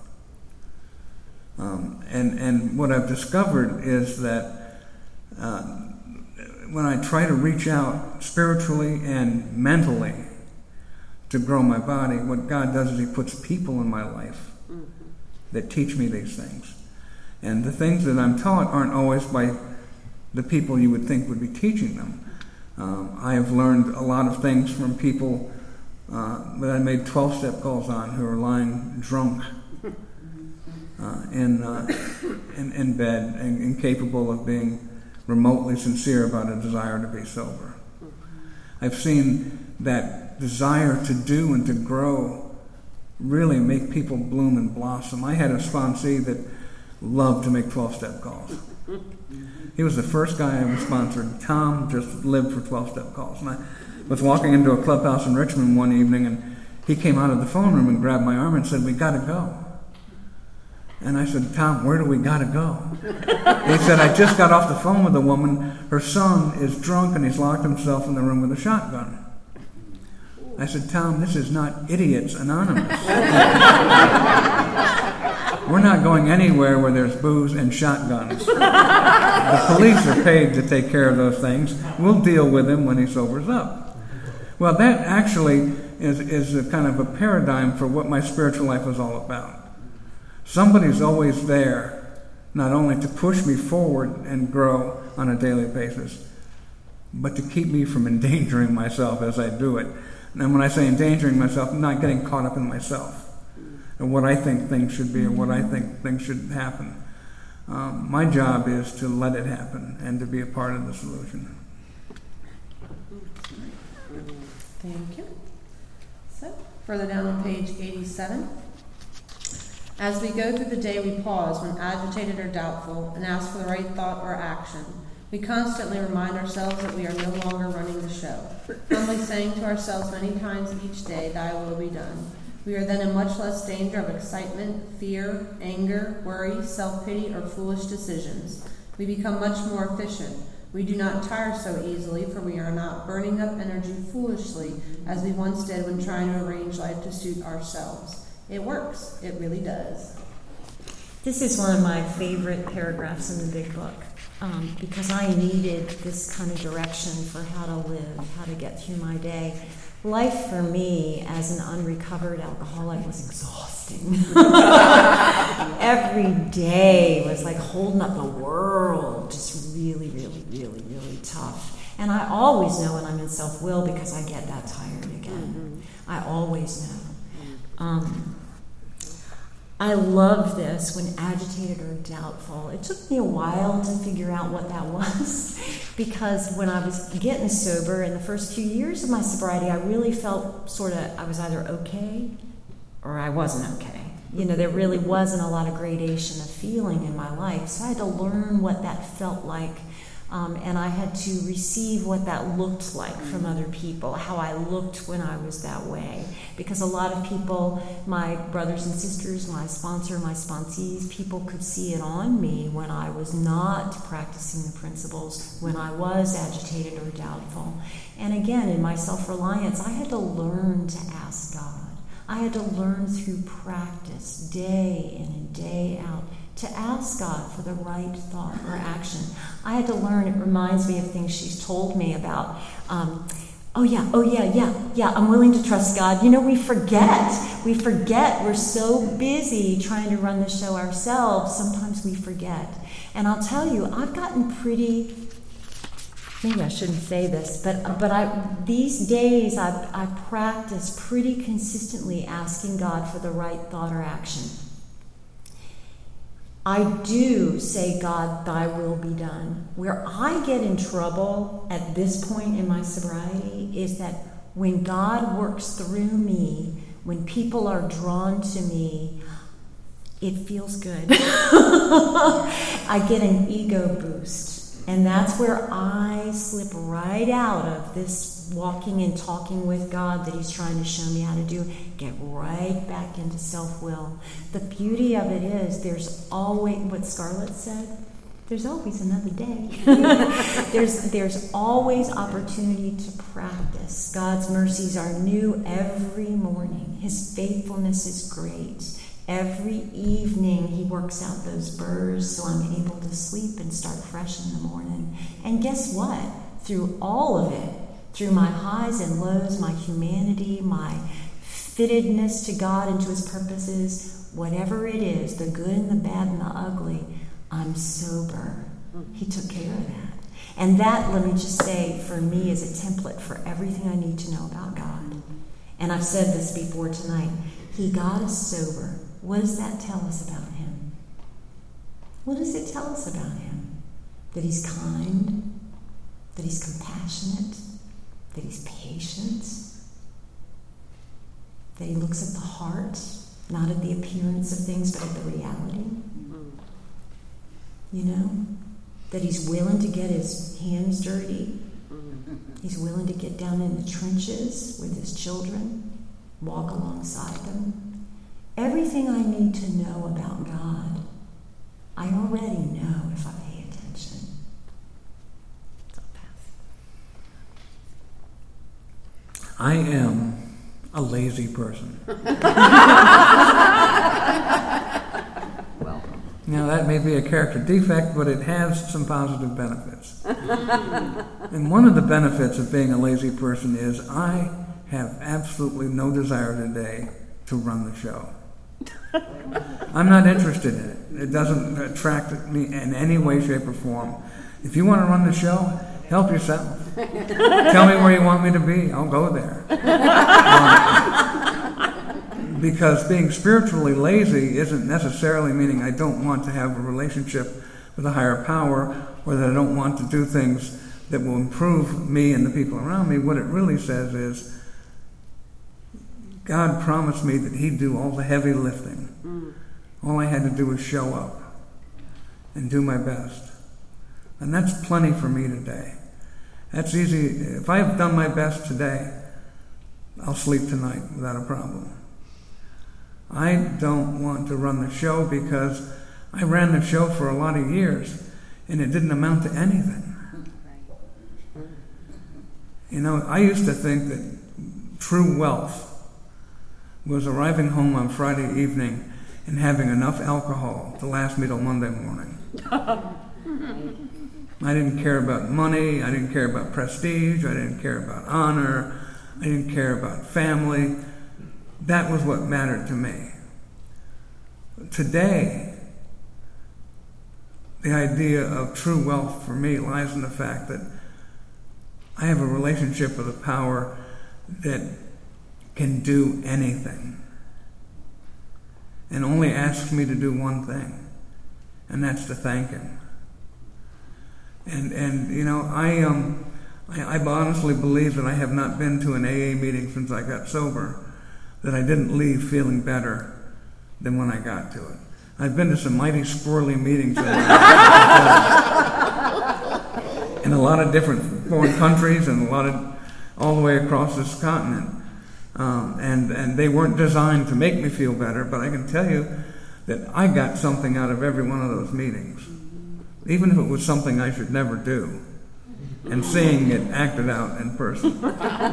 Um, and, and what I've discovered is that uh, when I try to reach out spiritually and mentally to grow my body, what God does is He puts people in my life mm-hmm. that teach me these things. And the things that I'm taught aren't always by the people you would think would be teaching them. Um, I have learned a lot of things from people uh, that I made twelve-step calls on who are lying drunk. uh, in, uh, in in bed and incapable of being remotely sincere about a desire to be sober. I've seen that desire to do and to grow really make people bloom and blossom. I had a sponsee that loved to make twelve-step calls. He was the first guy I ever sponsored. Tom just lived for twelve-step calls. And I was walking into a clubhouse in Richmond one evening, and he came out of the phone room and grabbed my arm and said, "We got to go." And I said, "Tom, where do we got to go?" He said, "I just got off the phone with a woman. Her son is drunk and he's locked himself in the room with a shotgun." I said, "Tom, this is not Idiots Anonymous. We're not going anywhere where there's booze and shotguns. The police are paid to take care of those things. We'll deal with him when he sobers up." Well, that actually is, is a kind of a paradigm for what my spiritual life is all about. Somebody's always there, not only to push me forward and grow on a daily basis, but to keep me from endangering myself as I do it. And when I say endangering myself, I'm not getting caught up in myself and what I think things should be or what I think things should happen. Um, my job is to let it happen and to be a part of the solution. Thank you. So, further down on page eighty-seven. As we go through the day, we pause when agitated or doubtful and ask for the right thought or action. We constantly remind ourselves that we are no longer running the show, humbly saying to ourselves many times each day, "Thy will be done." We are then in much less danger of excitement, fear, anger, worry, self-pity, or foolish decisions. We become much more efficient. We do not tire so easily, for we are not burning up energy foolishly as we once did when trying to arrange life to suit ourselves. It works. It really does. This is one of my favorite paragraphs in the big book, um, because I needed this kind of direction for how to live, how to get through my day. Life for me as an unrecovered alcoholic was exhausting. Every day was like holding up the world, just really, really, really, really tough. And I always know when I'm in self-will because I get that tired again. Mm-hmm. I always know. Um, I love this when agitated or doubtful. It took me a while to figure out what that was because when I was getting sober in the first few years of my sobriety, I really felt sort of, I was either okay or I wasn't okay. You know, there really wasn't a lot of gradation of feeling in my life, so I had to learn what that felt like. Um, and I had to receive what that looked like from other people, how I looked when I was that way. Because a lot of people, my brothers and sisters, my sponsor, my sponsees, people could see it on me when I was not practicing the principles, when I was agitated or doubtful. And again, in my self-reliance, I had to learn to ask God. I had to learn through practice, day in and day out, to ask God for the right thought or action. I had to learn, it reminds me of things she's told me about, um, oh yeah, oh yeah, yeah, yeah, I'm willing to trust God. You know, we forget. We forget. We're so busy trying to run the show ourselves, sometimes we forget. And I'll tell you, I've gotten pretty, maybe I shouldn't say this, but but I these days I, I practice pretty consistently asking God for the right thought or action. I do say, "God, thy will be done." Where I get in trouble at this point in my sobriety is that when God works through me, when people are drawn to me, it feels good. I get an ego boost. And that's where I slip right out of this walking and talking with God that he's trying to show me how to do, get right back into self-will. The beauty of it is there's always, what Scarlett said, there's always another day. there's, there's always opportunity to practice. God's mercies are new every morning. His faithfulness is great. Every evening he works out those burrs so I'm able to sleep and start fresh in the morning. And guess what? Through all of it, through my highs and lows, my humanity, my fittedness to God and to his purposes, whatever it is, the good and the bad and the ugly, I'm sober. He took care of that. And that, let me just say, for me is a template for everything I need to know about God. And I've said this before tonight. He got us sober. What does that tell us about him? What does it tell us about him? That he's kind, that he's compassionate, that he's patient, that he looks at the heart, not at the appearance of things, but at the reality. You know? That he's willing to get his hands dirty. He's willing to get down in the trenches with his children, walk alongside them. Everything I need to know about God, I already know if I pay attention. I am a lazy person. Now, that may be a character defect, but it has some positive benefits. And one of the benefits of being a lazy person is I have absolutely no desire today to run the show. I'm not interested in it. It doesn't attract me in any way, shape, or form. If you want to run the show, help yourself. Tell me where you want me to be. I'll go there. Um, because being spiritually lazy isn't necessarily meaning I don't want to have a relationship with a higher power, or that I don't want to do things that will improve me and the people around me. What it really says is God promised me that he'd do all the heavy lifting. Mm. All I had to do was show up and do my best. And that's plenty for me today. That's easy. If I've done my best today, I'll sleep tonight without a problem. I don't want to run the show because I ran the show for a lot of years and it didn't amount to anything. You know, I used to think that true wealth was arriving home on Friday evening and having enough alcohol to last me till Monday morning. I didn't care about money, I didn't care about prestige, I didn't care about honor, I didn't care about family. That was what mattered to me. Today, the idea of true wealth for me lies in the fact that I have a relationship with a power that can do anything and only asks me to do one thing, and that's to thank him. And and you know, I um I, I honestly believe that I have not been to an A A meeting since I got sober that I didn't leave feeling better than when I got to it. I've been to some mighty squirrely meetings in, in a lot of different foreign countries and a lot of all the way across this continent. Um, and, and they weren't designed to make me feel better, but I can tell you that I got something out of every one of those meetings. Even if it was something I should never do. And seeing it acted out in person.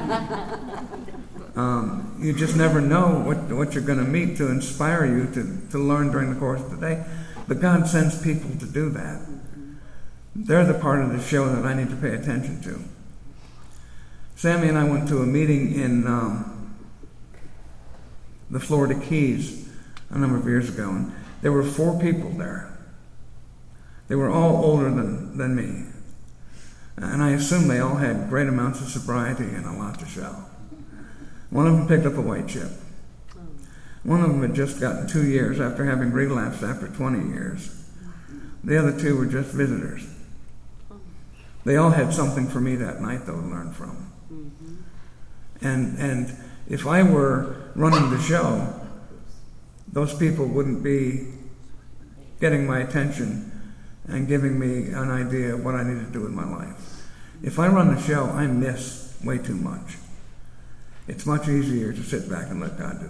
Um, you just never know what, what you're going to meet to inspire you to, to learn during the course of the day. But God sends people to do that. They're the part of the show that I need to pay attention to. Sammy and I went to a meeting in um, the Florida Keys a number of years ago, and there were four people there. They were all older than, than me. And I assume they all had great amounts of sobriety and a lot to show. One of them picked up a white chip. One of them had just gotten two years after having relapsed after twenty years. The other two were just visitors. They all had something for me that night, though, to learn from. And and if I were running the show, those people wouldn't be getting my attention and giving me an idea of what I need to do in my life. If I run the show, I miss way too much. It's much easier to sit back and let God do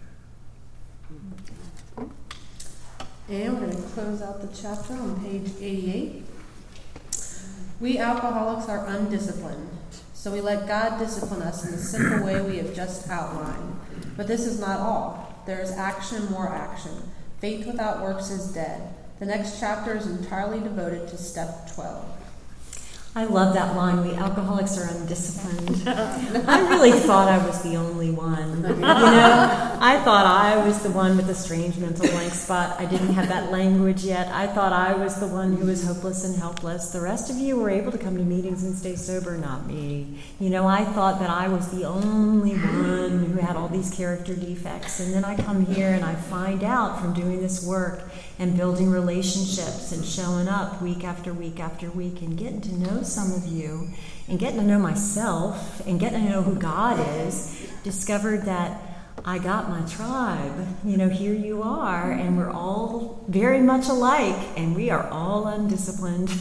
that. And we're going to close out the chapter on page eighty-eight. We alcoholics are undisciplined, so we let God discipline us in the simple way we have just outlined. But this is not all. There is action, more action. Faith without works is dead. The next chapter is entirely devoted to step twelve. I love that line, we alcoholics are undisciplined. I really thought I was the only one. You know, I thought I was the one with the strange mental blank spot. I didn't have that language yet. I thought I was the one who was hopeless and helpless. The rest of you were able to come to meetings and stay sober, not me. You know, I thought that I was the only one who had all these character defects. And then I come here and I find out from doing this work and building relationships and showing up week after week after week and getting to know some of you and getting to know myself and getting to know who God is, discovered that I got my tribe. You know, here you are, and we're all very much alike, and we are all undisciplined.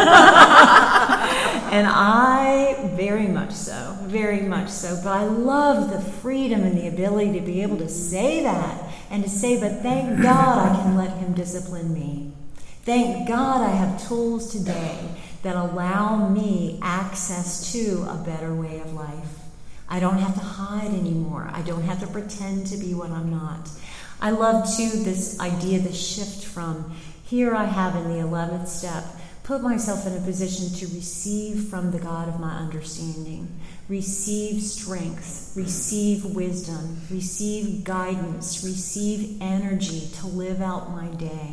And I, very much so, very much so. But I love the freedom and the ability to be able to say that and to say, but thank God I can let him discipline me. Thank God I have tools today that allow me access to a better way of life. I don't have to hide anymore. I don't have to pretend to be what I'm not. I love, too, this idea, the shift from here I have in the eleventh step, put myself in a position to receive from the God of my understanding, receive strength, receive wisdom, receive guidance, receive energy to live out my day.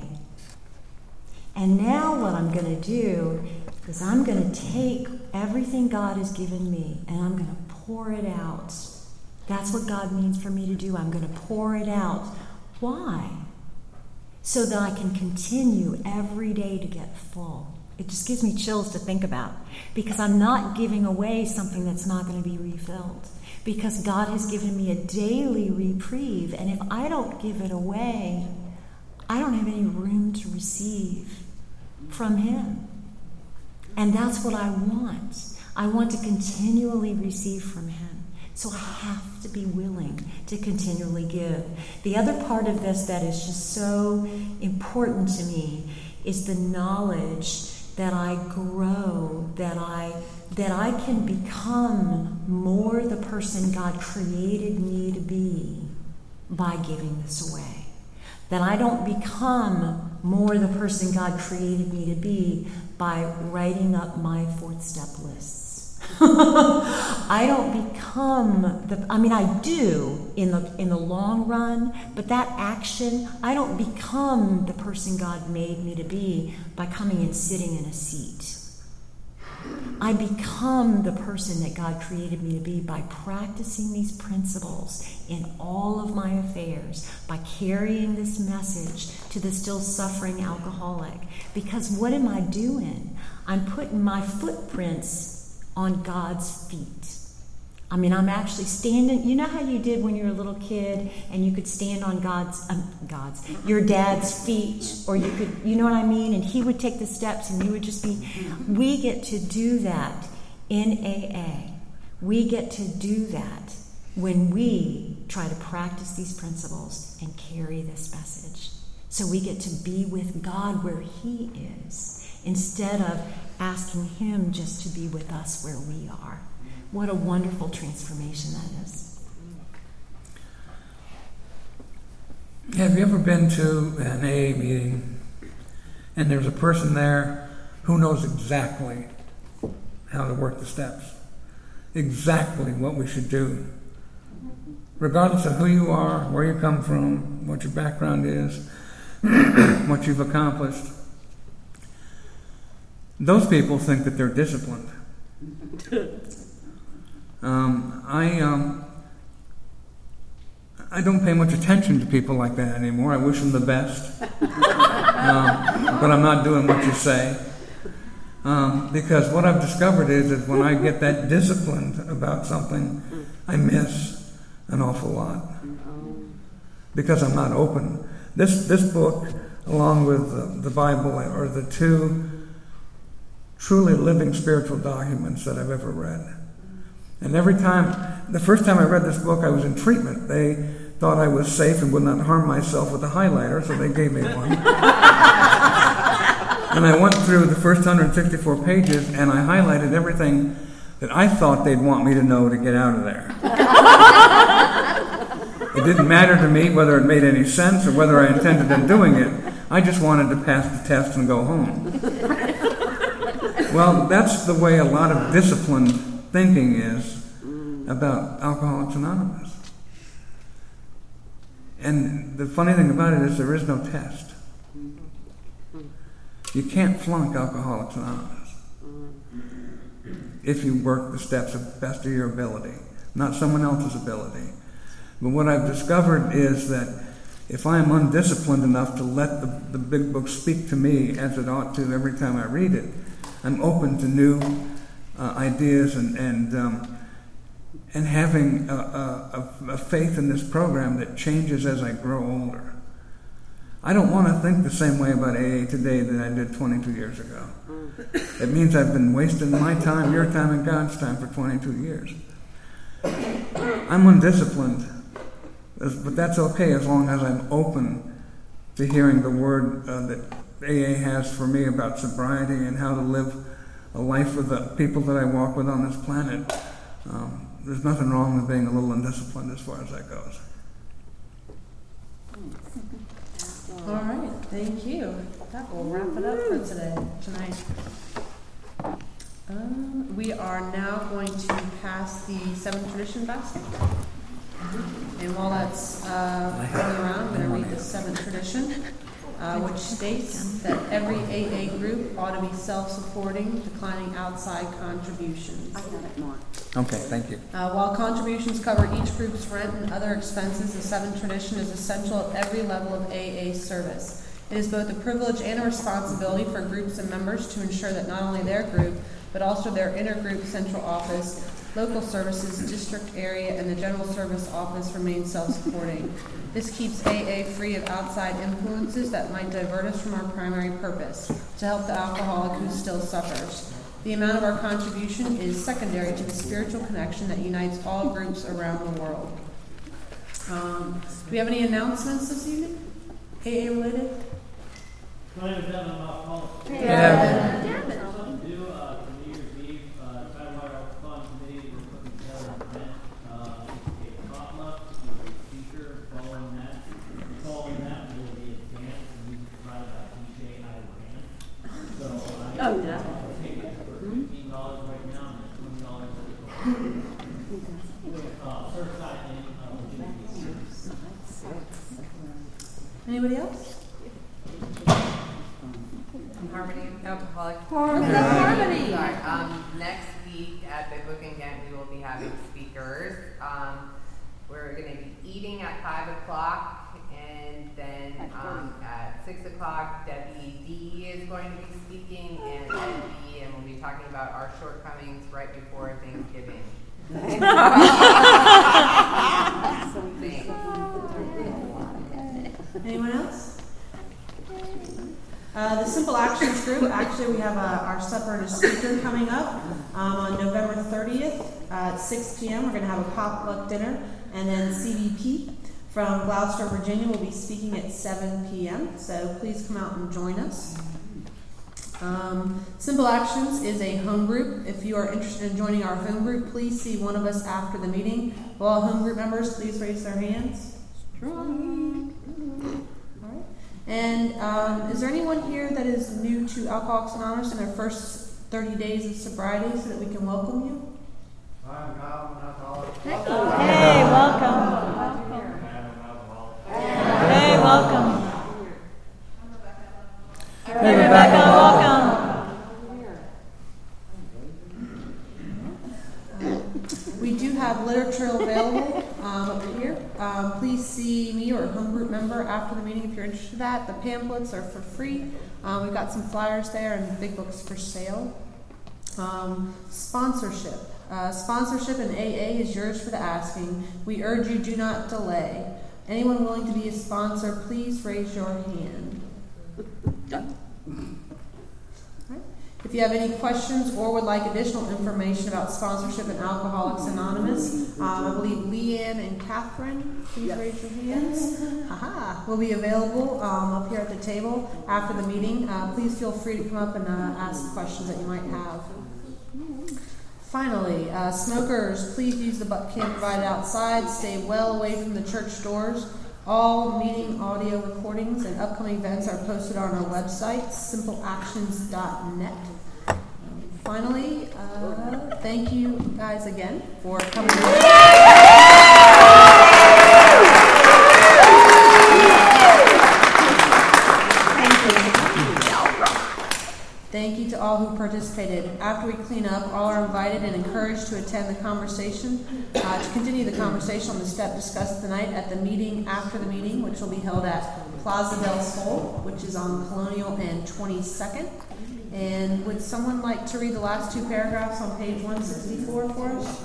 And now what I'm going to do is I'm going to take everything God has given me and I'm going to pour it out. That's what God means for me to do. I'm going to pour it out. Why? So that I can continue every day to get full. It just gives me chills to think about, because I'm not giving away something that's not going to be refilled, because God has given me a daily reprieve, and if I don't give it away, I don't have any room to receive from him. And that's what I want. I want to continually receive from him. So I have to be willing to continually give. The other part of this that is just so important to me is the knowledge that I grow, that I that I can become more the person God created me to be by giving this away. That I don't become more the person God created me to be by writing up my fourth step lists. I don't become the, I mean, I do in the in the long run, but that action, I don't become the person God made me to be by coming and sitting in a seat. I become the person that God created me to be by practicing these principles in all of my affairs, by carrying this message to the still suffering alcoholic. Because what am I doing? I'm putting my footprints on God's feet. I mean, I'm actually standing. You know how you did when you were a little kid and you could stand on God's, um, God's, your dad's feet, or you could, you know what I mean? And he would take the steps and you would just be, we get to do that in A A. We get to do that when we try to practice these principles and carry this message. So we get to be with God where he is, instead of asking him just to be with us where we are. What a wonderful transformation that is. Have you ever been to an A A meeting and there's a person there who knows exactly how to work the steps, exactly what we should do, regardless of who you are, where you come from, what your background is, what you've accomplished? Those people think that they're disciplined. Um, I um, I don't pay much attention to people like that anymore. I wish them the best, um, but I'm not doing what you say, um, because what I've discovered is that when I get that disciplined about something, I miss an awful lot because I'm not open. This this book, along with the, the Bible, are the two truly living spiritual documents that I've ever read. And every time, the first time I read this book, I was in treatment. They thought I was safe and would not harm myself with a highlighter, so they gave me one. And I went through the first one hundred sixty-four pages, and I highlighted everything that I thought they'd want me to know to get out of there. It didn't matter to me whether it made any sense or whether I intended on doing it. I just wanted to pass the test and go home. Well, that's the way a lot of disciplined thinking is about Alcoholics Anonymous. And the funny thing about it is there is no test. You can't flunk Alcoholics Anonymous if you work the steps to the best of your ability, not someone else's ability. But what I've discovered is that if I am undisciplined enough to let the, the big book speak to me as it ought to every time I read it, I'm open to new uh, ideas and and um, and having a, a, a faith in this program that changes as I grow older. I don't want to think the same way about A A today that I did twenty-two years ago. It means I've been wasting my time, your time, and God's time for twenty-two years. I'm undisciplined, but that's okay as long as I'm open to hearing the word uh, that A A has for me about sobriety and how to live a life with the people that I walk with on this planet. Um, there's nothing wrong with being a little undisciplined as far as that goes. All right, thank you. That will wrap it up for today, tonight. Um, we are now going to pass the seventh tradition basket. And while that's uh, going around, I'm going to read the seventh tradition, uh, which states that every A A group ought to be self-supporting, declining outside contributions. I got it, Mark. Okay, thank you. Uh, while contributions cover each group's rent and other expenses, the seventh tradition is essential at every level of A A service. It is both a privilege and a responsibility for groups and members to ensure that not only their group, but also their intergroup central office, local services, district area, and the general service office remain self-supporting. This keeps A A free of outside influences that might divert us from our primary purpose, to help the alcoholic who still suffers. The amount of our contribution is secondary to the spiritual connection that unites all groups around the world. Um, do we have any announcements this evening? A A related? Yeah. Something to do uh, for New Year's Eve. Uh, Tidewater Fund Committee, we're putting together an event, uh, a potluck with a speaker following that. Following that, there will be a dance and music provided by D J Iran. So I Oh, yeah. uh, tickets for fifteen dollars right now and twenty dollars uh, certified in uh, legitimate. Anybody else? Harmony Alcoholic. Harmony. Harmony. Sorry. Um, next week at Big Book and Ghent, we will be having speakers. Um, we're going to be eating at five o'clock, and then um, at six o'clock, Debbie D is going to be speaking, and Debbie, and we'll be talking about our shortcomings right before Thanksgiving. Thanks. Anyone else? Uh, the Simple Actions group, actually we have uh, our supper and a speaker coming up um, on November thirtieth uh, at six p.m. We're going to have a potluck dinner, and then C V P from Gloucester, Virginia will be speaking at seven p.m. So please come out and join us. Um, Simple Actions is a home group. If you are interested in joining our home group, please see one of us after the meeting. Will all home group members please raise their hands? Strong. All right. And um, is there anyone here that is new to Alcoholics Anonymous in their first thirty days of sobriety so that we can welcome you? I'm Kyle, I'm an alcoholic. Hey, welcome. Hey, welcome. Hey, Rebecca, welcome. We do have literature available um, up here. Um, please see me or a home group member after the meeting if you're interested in that. The pamphlets are for free. Um, we've got some flyers there and big books for sale. Um, sponsorship. Uh, sponsorship in A A is yours for the asking. We urge you, do not delay. Anyone willing to be a sponsor, please raise your hand. Right. If you have any questions or would like additional information about sponsorship in Alcoholics Anonymous, um, I believe Leanne and Catherine, please yes. raise your hands. Aha, will be available um, up here at the table after the meeting. Uh, please feel free to come up and uh, ask questions that you might have. Finally, uh, smokers, please use the butt can provided outside. Stay well away from the church doors. All meeting audio recordings and upcoming events are posted on our website, simple actions dot net. Um, finally, uh, thank you guys again for coming. Thank you to all who participated. After we clean up, all are invited and encouraged to attend the conversation, uh, to continue the conversation on the step discussed tonight at the meeting after the meeting, which will be held at Plaza del Sol, which is on Colonial and twenty-second. And would someone like to read the last two paragraphs on page one sixty-four for us?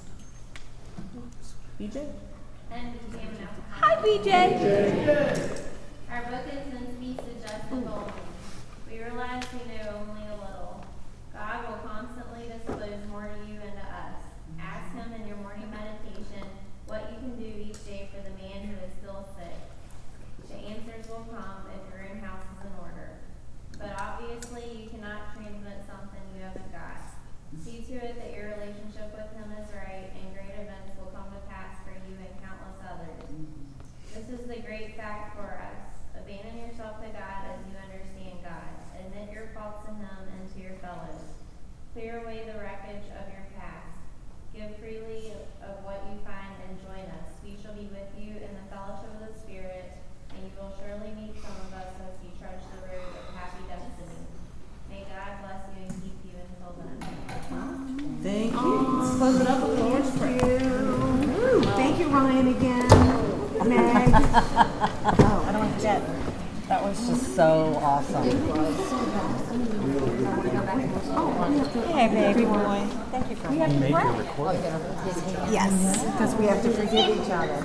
B J? And B J. Hi, B J. Our book is in speech to just and boldly. We realize we know only a little. God will constantly disclose more to you and to us. Ask Him in your morning meditation what you can do each day for the man who is still sick. The answers will come if your own house is in order. But obviously, you cannot transmit something you haven't got. See to it that your relationship with Him is right, and great events will come to pass for you and countless others. This is the great fact for us. Abandon yourself to God as you understand God. Admit your faults to Him and to your fellows. Clear away the wreckage of your past. Give freely of what you find and join us. We shall be with you in the fellowship of the Spirit, and you will surely meet some of us as you trudge the road of happy destiny. May God bless you and keep you until then. Thank you. Let's close it up with a Lord's Prayer. Woo, thank you, Ryan, again. Meg. Oh, I don't forget. That was just so awesome. Hey, baby boy. Thank you for We have to Make pray. a recording. Yes, because we have to forgive each other.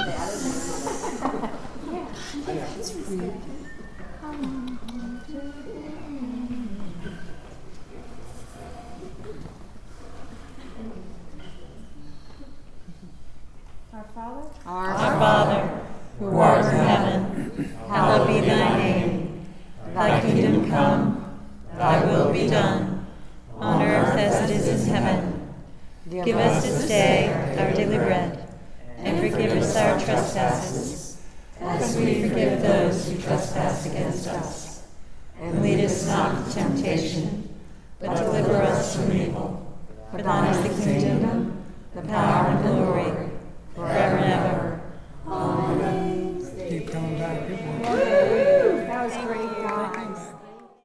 Our Father, Our Father, who art in heaven, hallowed be thy name. Thy kingdom come, thy will be done, on earth as it is in heaven. Give us this day our daily bread, and forgive us our trespasses, as we forgive those who trespass against us. And lead us not into temptation, but deliver us from evil. For thine is the kingdom, the power, and the glory, forever and ever. Amen. Keep coming back. that was great, God.